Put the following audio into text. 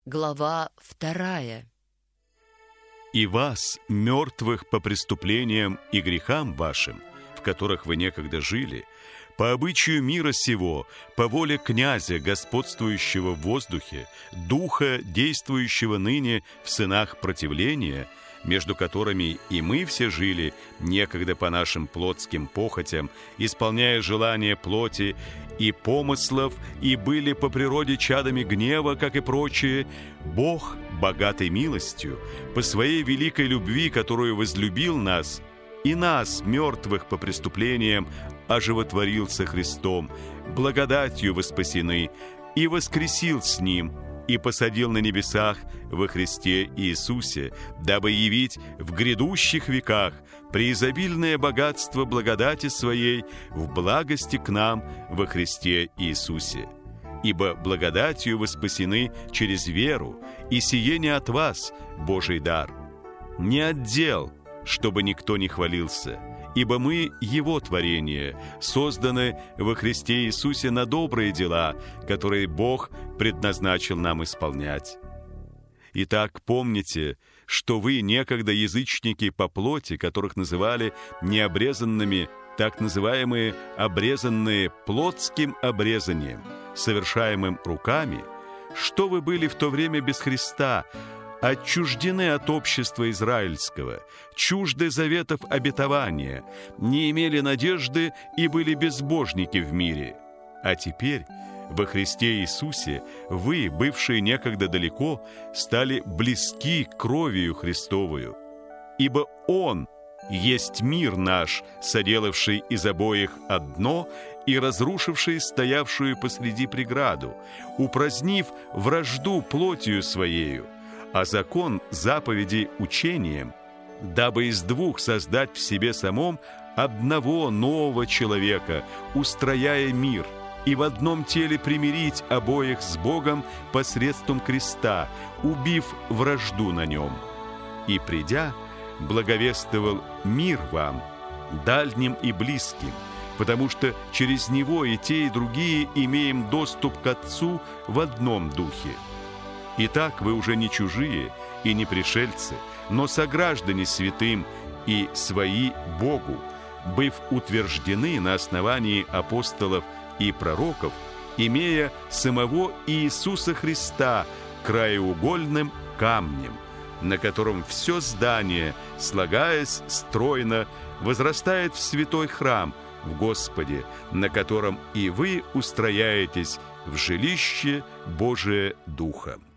Глава 2. «И вас, мертвых по преступлениям и грехам вашим, в которых вы некогда жили, по обычаю мира сего, по воле князя, господствующего в воздухе, духа, действующего ныне в сынах противления, между которыми и мы все жили некогда по нашим плотским похотям, исполняя желания плоти и помыслов, и были по природе чадами гнева, как и прочие, Бог, богатой милостью, по своей великой любви, которую возлюбил нас, и нас, мертвых по преступлениям, оживотворил со Христом, благодатью вы спасены, и воскресил с Ним, и посадил на небесах во Христе Иисусе, дабы явить в грядущих веках преизобильное богатство благодати Своей в благости к нам во Христе Иисусе. Ибо благодатью вы спасены через веру, и сие не от вас, Божий дар, не от дел, чтобы никто не хвалился, ибо мы Его творение, созданы во Христе Иисусе на добрые дела, которые Бог предназначил нам исполнять. Итак, помните, что вы некогда язычники по плоти, которых называли необрезанными, так называемые обрезанные плотским обрезанием, совершаемым руками, что вы были в то время без Христа, отчуждены от общества израильского, чужды заветов обетования, не имели надежды и были безбожники в мире. А теперь во Христе Иисусе вы, бывшие некогда далеко, стали близки кровью Христовую. Ибо Он есть мир наш, соделавший из обоих одно и разрушивший стоявшую посреди преграду, упразднив вражду плотью Своею, а закон заповедей учением, дабы из двух создать в себе самом одного нового человека, устрояя мир, и в одном теле примирить обоих с Богом посредством креста, убив вражду на нем. И, придя, благовествовал мир вам, дальним и близким, потому что через Него и те, и другие имеем доступ к Отцу в одном духе. Итак, вы уже не чужие и не пришельцы, но сограждане святым и свои Богу, быв утверждены на основании апостолов и пророков, имея самого Иисуса Христа краеугольным камнем, на котором все здание, слагаясь стройно, возрастает в святой храм в Господе, на котором и вы устрояетесь в жилище Божие Духа.